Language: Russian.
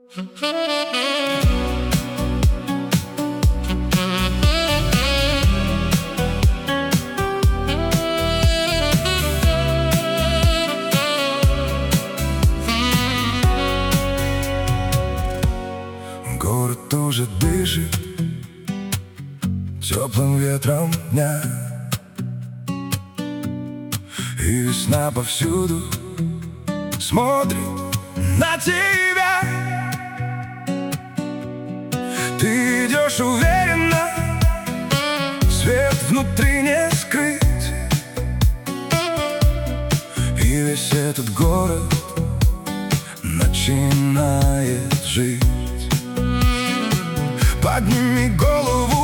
Город уже дышит теплым ветром дня, и весна повсюду смотрит на тебя. Ты идешь уверенно, свет внутри не скрыть, и весь этот город начинает жить. Подними голову